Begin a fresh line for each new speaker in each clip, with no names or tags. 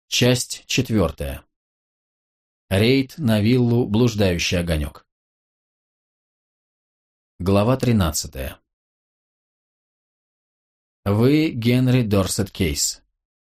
Часть 4. Рейд на виллу «Блуждающий огонек». Глава 13. Вы Генри Дорсет Кейс.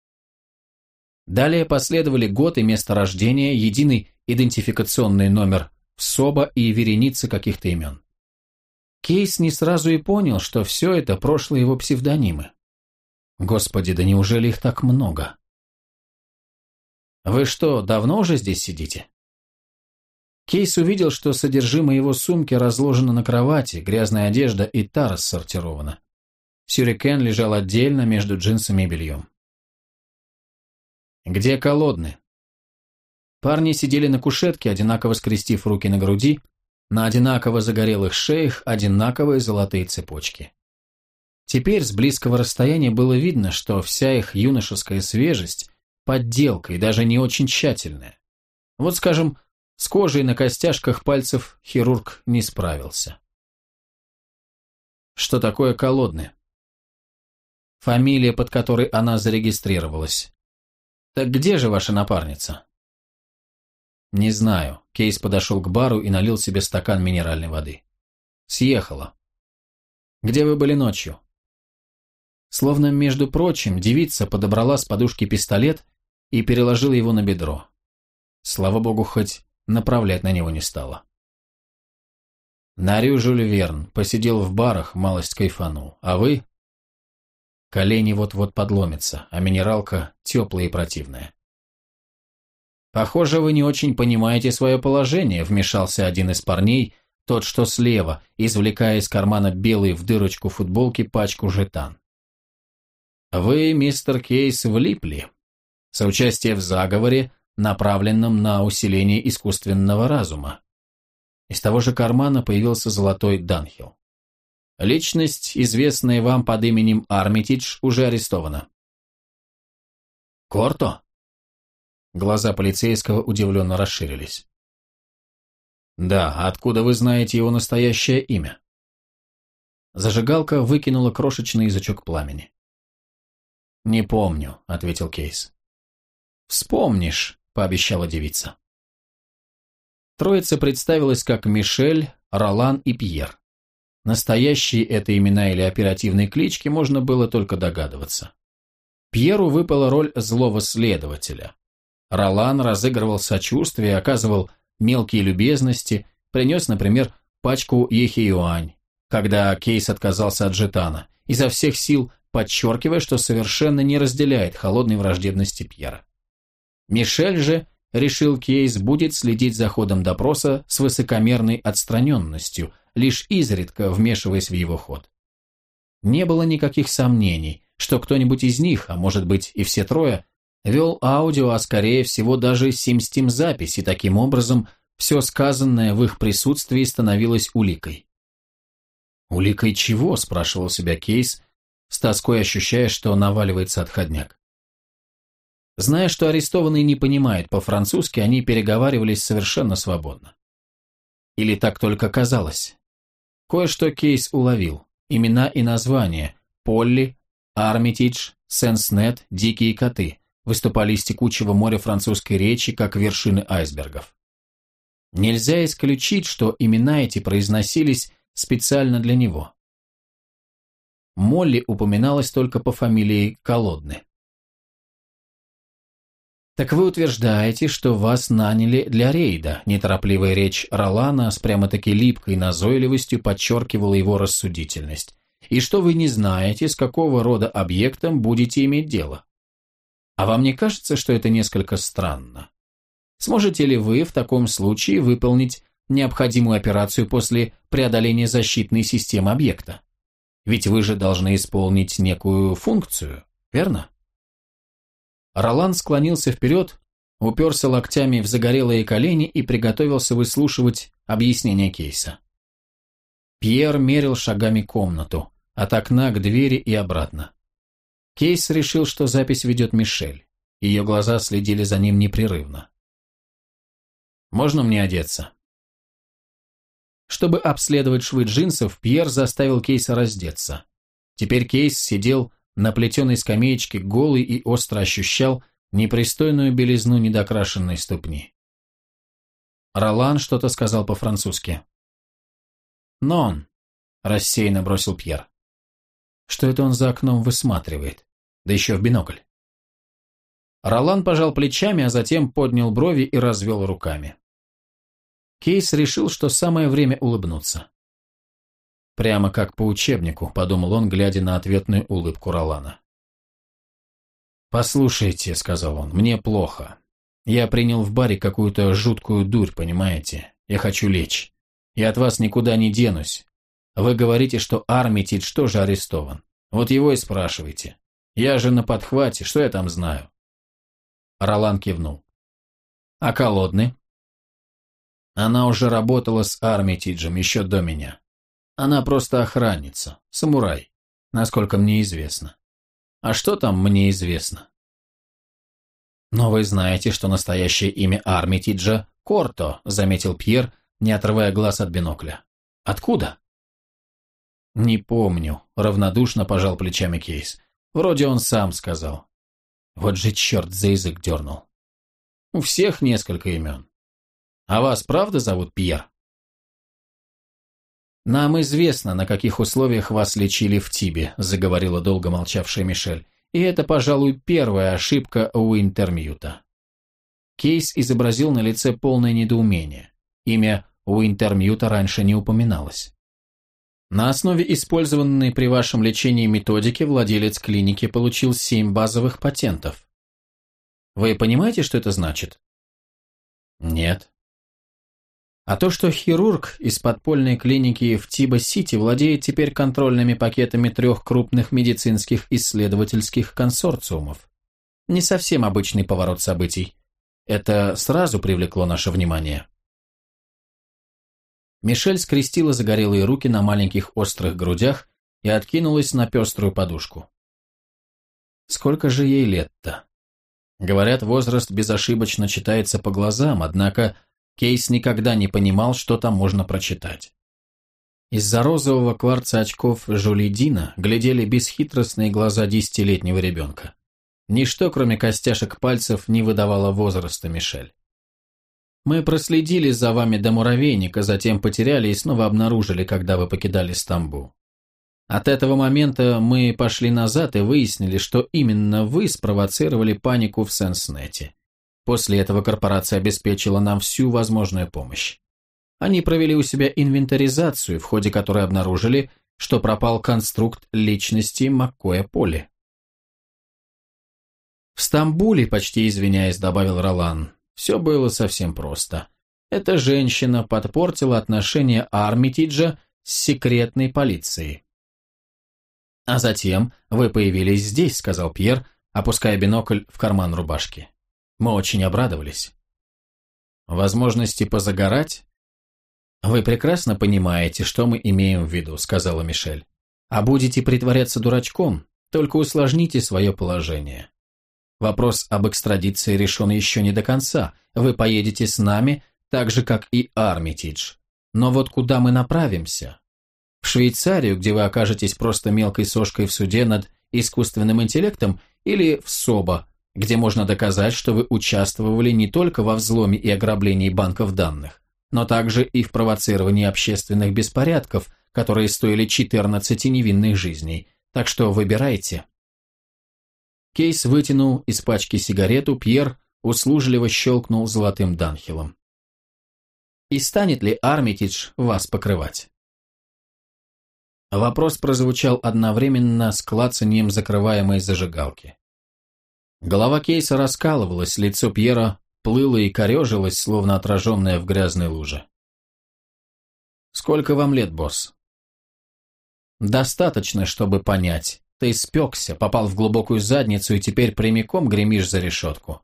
Далее последовали год и место рождения, единый идентификационный номер СОБа и вереница каких-то имен. Кейс не сразу и понял, что все это прошлые его псевдонимы. Господи, да неужели их так много? «Вы что, давно уже здесь сидите?» Кейс увидел, что содержимое его сумки разложено на кровати, грязная одежда и та рассортирована. Сюрикен лежал отдельно между джинсами и бельем. «Где колодны?» Парни сидели на кушетке, одинаково скрестив руки на груди, на одинаково загорелых шеях одинаковые золотые цепочки. Теперь с близкого расстояния было видно, что вся их юношеская свежесть – подделка и даже не очень тщательная. Вот, скажем, с кожей на костяшках пальцев хирург не справился. Что такое колодны? Фамилия, под которой она зарегистрировалась. Так где же ваша напарница? Не знаю. Кейс подошел к бару и налил себе стакан минеральной воды. Съехала. Где вы были ночью? Словно, между прочим, девица подобрала с подушки пистолет и переложила его на бедро. Слава богу, хоть направлять на него не стала. На Рю Жюль Верн, посидел в барах, малость кайфанул. А вы? Колени вот-вот подломятся, а минералка теплая и противная. Похоже, вы не очень понимаете свое положение, вмешался один из парней, тот, что слева, извлекая из кармана белый в дырочку футболки пачку жетан. Вы, мистер Кейс, влипли. Соучастие в заговоре, направленном на усиление искусственного разума. Из того же кармана появился золотой Данхилл. Личность, известная вам под именем Армитидж, уже арестована. Корто? Глаза полицейского удивленно расширились. Да, откуда вы знаете его настоящее имя? Зажигалка выкинула крошечный язычок пламени. «Не помню», — ответил Кейс. «Вспомнишь», — пообещала девица. Троица представилась как Мишель, Ролан и Пьер. Настоящие это имена или оперативные клички можно было только догадываться. Пьеру выпала роль злого следователя. Ролан разыгрывал сочувствие, оказывал мелкие любезности, принес, например, пачку ехиюань, когда Кейс отказался от жетана, изо всех сил подчеркивая, что совершенно не разделяет холодной враждебности Пьера. Мишель же, решил Кейс, будет следить за ходом допроса с высокомерной отстраненностью, лишь изредка вмешиваясь в его ход. Не было никаких сомнений, что кто-нибудь из них, а может быть и все трое, вел аудио, а скорее всего даже симстим-запись, и таким образом все сказанное в их присутствии становилось уликой. «Уликой чего?» – спрашивал себя Кейс, с тоской ощущая, что наваливается отходняк. Зная, что арестованный не понимает по-французски, они переговаривались совершенно свободно. Или так только казалось. Кое-что Кейс уловил. Имена и названия – Полли, Армитидж, Сенснет, Дикие коты – выступали из текучего моря французской речи, как вершины айсбергов. Нельзя исключить, что имена эти произносились специально для него. Молли упоминалась только по фамилии Колодны. «Так вы утверждаете, что вас наняли для рейда», неторопливая речь Ролана с прямо-таки липкой назойливостью подчеркивала его рассудительность, «и что вы не знаете, с какого рода объектом будете иметь дело. А вам не кажется, что это несколько странно? Сможете ли вы в таком случае выполнить необходимую операцию после преодоления защитной системы объекта? Ведь вы же должны исполнить некую функцию, верно?» Ролан склонился вперед, уперся локтями в загорелые колени и приготовился выслушивать объяснение Кейса. Пьер мерил шагами комнату, от окна к двери и обратно. Кейс решил, что запись ведет Мишель. Ее глаза следили за ним непрерывно. «Можно мне одеться?» Чтобы обследовать швы джинсов, Пьер заставил Кейса раздеться. Теперь Кейс сидел на плетеной скамеечке голый и остро ощущал, непристойную белизну недокрашенной ступни. Ролан что-то сказал по-французски. «Нон», – рассеянно бросил Пьер. Что это он за окном высматривает? Да еще в бинокль. Ролан пожал плечами, а затем поднял брови и развел руками. Кейс решил, что самое время улыбнуться. «Прямо как по учебнику», – подумал он, глядя на ответную улыбку Ролана. «Послушайте», – сказал он, – «мне плохо. Я принял в баре какую-то жуткую дурь, понимаете? Я хочу лечь. Я от вас никуда не денусь. Вы говорите, что Армитидж тоже арестован. Вот его и спрашивайте. Я же на подхвате, что я там знаю?» Ролан кивнул. «А Колодны?» «Она уже работала с Армитиджем еще до меня. Она просто охранница, самурай, насколько мне известно. А что там мне известно?» «Но вы знаете, что настоящее имя Армитиджа – Корто», – заметил Пьер, не отрывая глаз от бинокля. «Откуда?» «Не помню», – равнодушно пожал плечами Кейс. «Вроде он сам сказал». Вот же черт за язык дернул. «У всех несколько имен. А вас правда зовут Пьер?» «Нам известно, на каких условиях вас лечили в Тибе», – заговорила долго молчавшая Мишель. «И это, пожалуй, первая ошибка Уинтермьюта». Кейс изобразил на лице полное недоумение. Имя Уинтермьюта раньше не упоминалось. На основе использованной при вашем лечении методики владелец клиники получил 7 базовых патентов. Вы понимаете, что это значит? Нет. А то, что хирург из подпольной клиники в Тиба-Сити владеет теперь контрольными пакетами 3 крупных медицинских исследовательских консорциумов. Не совсем обычный поворот событий. Это сразу привлекло наше внимание. Мишель скрестила загорелые руки на маленьких острых грудях и откинулась на пеструю подушку. Сколько же ей лет-то? Говорят, возраст безошибочно читается по глазам, однако Кейс никогда не понимал, что там можно прочитать. Из-за розового кварца очков Жюли Дина глядели бесхитростные глаза 10-летнего ребенка. Ничто, кроме костяшек пальцев, не выдавало возраста Мишель. Мы проследили за вами до муравейника, затем потеряли и снова обнаружили, когда вы покидали Стамбул. От этого момента мы пошли назад и выяснили, что именно вы спровоцировали панику в Сенснете. После этого корпорация обеспечила нам всю возможную помощь. Они провели у себя инвентаризацию, в ходе которой обнаружили, что пропал конструкт личности Маккоя Поли. В Стамбуле, почти извиняясь, добавил Ролан, все было совсем просто. Эта женщина подпортила отношения Армитиджа с секретной полицией. «А затем вы появились здесь», — сказал Пьер, опуская бинокль в карман рубашки. «Мы очень обрадовались». «Возможности позагорать?» «Вы прекрасно понимаете, что мы имеем в виду», — сказала Мишель. «А будете притворяться дурачком, только усложните свое положение. Вопрос об экстрадиции решен еще не до конца. Вы поедете с нами, так же, как и Армитидж. Но вот куда мы направимся? В Швейцарию, где вы окажетесь просто мелкой сошкой в суде над искусственным интеллектом, или в СОБА, где можно доказать, что вы участвовали не только во взломе и ограблении банков данных, но также и в провоцировании общественных беспорядков, которые стоили 14 невинных жизней. Так что выбирайте». Кейс вытянул из пачки сигарету, Пьер услужливо щелкнул золотым данхелом. «И станет ли Армитидж вас покрывать?» Вопрос прозвучал одновременно с клацаньем закрываемой зажигалки. Голова Кейса раскалывалась, лицо Пьера плыло и корежилось, словно отраженное в грязной луже. «Сколько вам лет, босс?» «Достаточно, чтобы понять. Ты спекся, попал в глубокую задницу и теперь прямиком гремишь за решетку».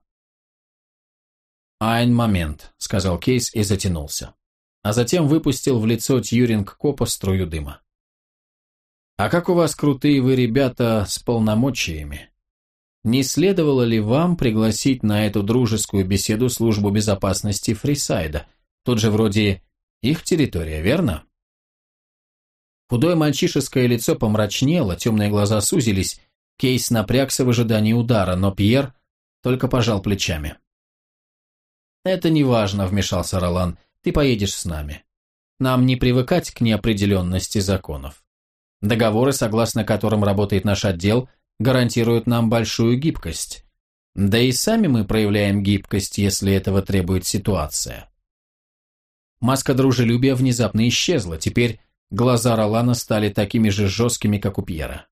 «Айн момент», — сказал Кейс и затянулся. А затем выпустил в лицо Тьюринг-Копа струю дыма. «А как у вас крутые вы ребята с полномочиями? Не следовало ли вам пригласить на эту дружескую беседу службу безопасности Фрисайда? Тут же вроде их территория, верно?» Худое мальчишеское лицо помрачнело, темные глаза сузились, Кейс напрягся в ожидании удара, но Пьер только пожал плечами. «Это не важно», — вмешался Ролан, — «ты поедешь с нами. Нам не привыкать к неопределенности законов. Договоры, согласно которым работает наш отдел, гарантируют нам большую гибкость. Да и сами мы проявляем гибкость, если этого требует ситуация». Маска дружелюбия внезапно исчезла, теперь глаза Ролана стали такими же жесткими, как у Пьера.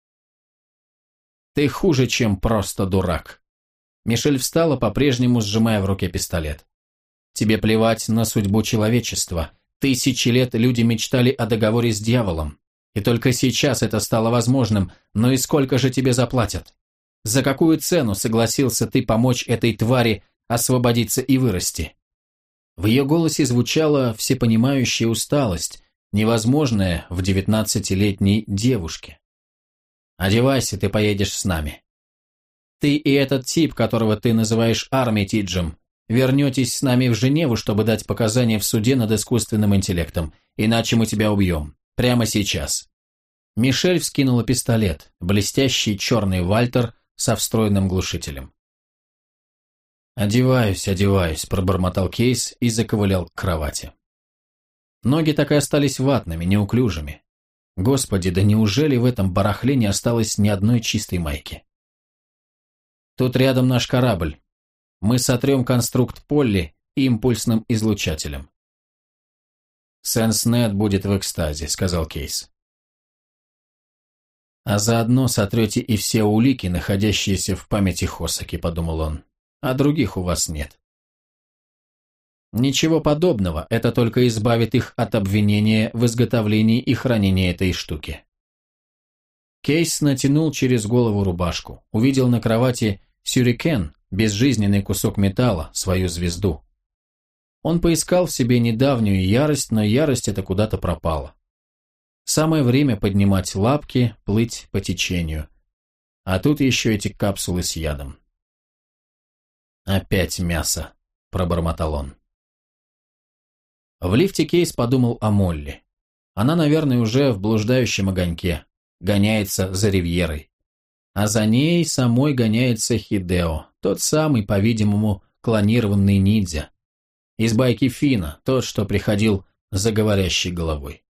«Ты хуже, чем просто дурак». Мишель встала, по-прежнему сжимая в руке пистолет. «Тебе плевать на судьбу человечества. Тысячи лет люди мечтали о договоре с дьяволом. И только сейчас это стало возможным, но и сколько же тебе заплатят? За какую цену согласился ты помочь этой твари освободиться и вырасти?» В ее голосе звучала всепонимающая усталость, невозможная в 19-летней девушке. «Одевайся, ты поедешь с нами. Ты и этот тип, которого ты называешь Армитиджем, вернетесь с нами в Женеву, чтобы дать показания в суде над искусственным интеллектом, иначе мы тебя убьем. Прямо сейчас». Мишель вскинула пистолет, блестящий черный Вальтер со встроенным глушителем. «Одеваюсь», – пробормотал Кейс и заковылял к кровати. Ноги так и остались ватными, неуклюжими. Господи, да неужели в этом барахле не осталось ни одной чистой майки? «Тут рядом наш корабль. Мы сотрем конструкт Полли импульсным излучателем». «Сенснет будет в экстазе», – сказал Кейс. «А заодно сотрете и все улики, находящиеся в памяти Хосаки», – подумал он. «А других у вас нет». «Ничего подобного, это только избавит их от обвинения в изготовлении и хранении этой штуки». Кейс натянул через голову рубашку, увидел на кровати сюрикен, безжизненный кусок металла, свою звезду. Он поискал в себе недавнюю ярость, но ярость эта куда-то пропала. Самое время поднимать лапки, плыть по течению. А тут еще эти капсулы с ядом. «Опять мясо», – пробормотал он. В лифте Кейс подумал о Молли. Она, наверное, уже в блуждающем огоньке, гоняется за Ривьерой. А за ней самой гоняется Хидео, тот самый, по-видимому, клонированный ниндзя. Из байки Фина, тот, что приходил за говорящей головой.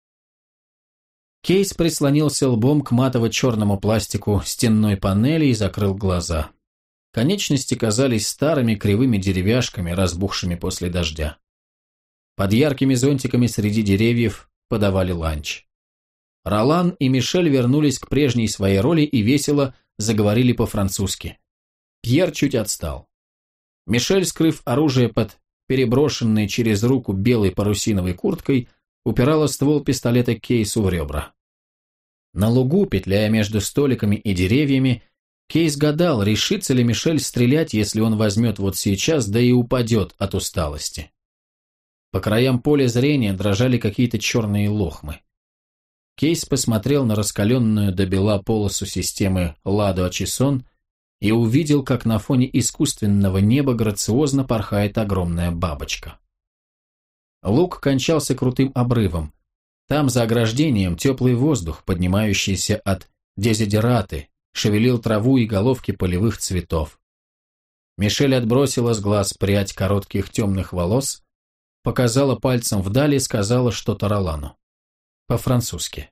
Кейс прислонился лбом к матово-черному пластику стенной панели и закрыл глаза. Конечности казались старыми кривыми деревяшками, разбухшими после дождя. Под яркими зонтиками среди деревьев подавали ланч. Ролан и Мишель вернулись к прежней своей роли и весело заговорили по-французски. Пьер чуть отстал. Мишель, скрыв оружие под переброшенной через руку белой парусиновой курткой, упирала ствол пистолета Кейсу в ребра. На лугу, петляя между столиками и деревьями, Кейс гадал, решится ли Мишель стрелять, если он возьмет вот сейчас, да и упадет от усталости. По краям поля зрения дрожали какие-то черные лохмы. Кейс посмотрел на раскаленную до бела полосу системы Ладо-Ачисон и увидел, как на фоне искусственного неба грациозно порхает огромная бабочка. Луг кончался крутым обрывом. Там, за ограждением, теплый воздух, поднимающийся от дезидераты, шевелил траву и головки полевых цветов. Мишель отбросила с глаз прядь коротких темных волос, показала пальцем вдали и сказала что-то Ролану. По-французски.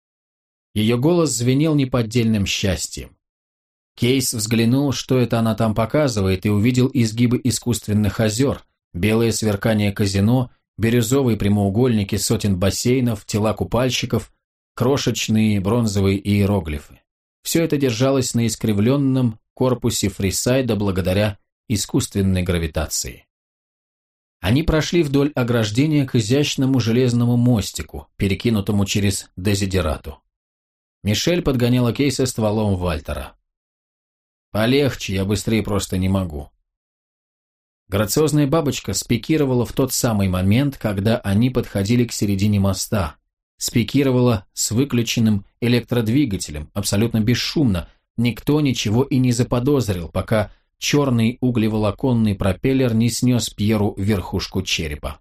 Ее голос звенел неподдельным счастьем. Кейс взглянул, что это она там показывает, и увидел изгибы искусственных озер, белое сверкание казино, бирюзовые прямоугольники сотен бассейнов, тела купальщиков, крошечные бронзовые иероглифы. Все это держалось на искривленном корпусе Фрисайда благодаря искусственной гравитации. Они прошли вдоль ограждения к изящному железному мостику, перекинутому через дезидерату. Мишель подгоняла Кейса стволом Вальтера. «Полегче, я быстрее просто не могу». Грациозная бабочка спикировала в тот самый момент, когда они подходили к середине моста. Спикировала с выключенным электродвигателем, абсолютно бесшумно, никто ничего и не заподозрил, пока черный углеволоконный пропеллер не снес Пьеру верхушку черепа.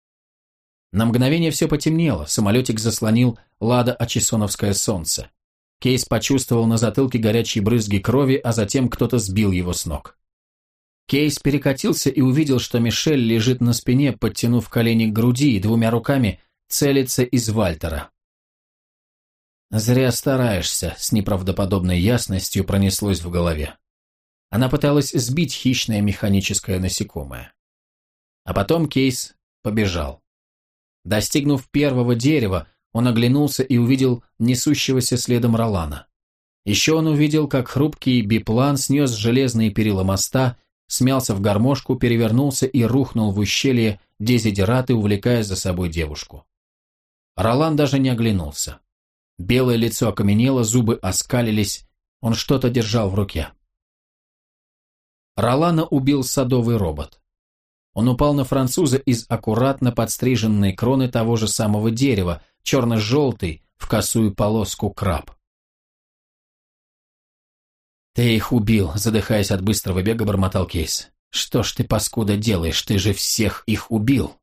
На мгновение все потемнело, самолетик заслонил Ладо-Ачисоновское солнце. Кейс почувствовал на затылке горячие брызги крови, а затем кто-то сбил его с ног. Кейс перекатился и увидел, что Мишель лежит на спине, подтянув колени к груди и двумя руками целится из Вальтера. «Зря стараешься», — с неправдоподобной ясностью пронеслось в голове. Она пыталась сбить хищное механическое насекомое. А потом Кейс побежал. Достигнув первого дерева, он оглянулся и увидел несущегося следом Ролана. Еще он увидел, как хрупкий биплан снес железные перила моста, смялся в гармошку, перевернулся и рухнул в ущелье Дезидераты, увлекая за собой девушку. Ролан даже не оглянулся. Белое лицо окаменело, зубы оскалились, он что-то держал в руке. Ролана убил садовый робот. Он упал на француза из аккуратно подстриженной кроны того же самого дерева, черно-желтый, в косую полоску краб. «Ты их убил», — задыхаясь от быстрого бега, бормотал Кейс. «Что ж ты, паскуда, делаешь? Ты же всех их убил!»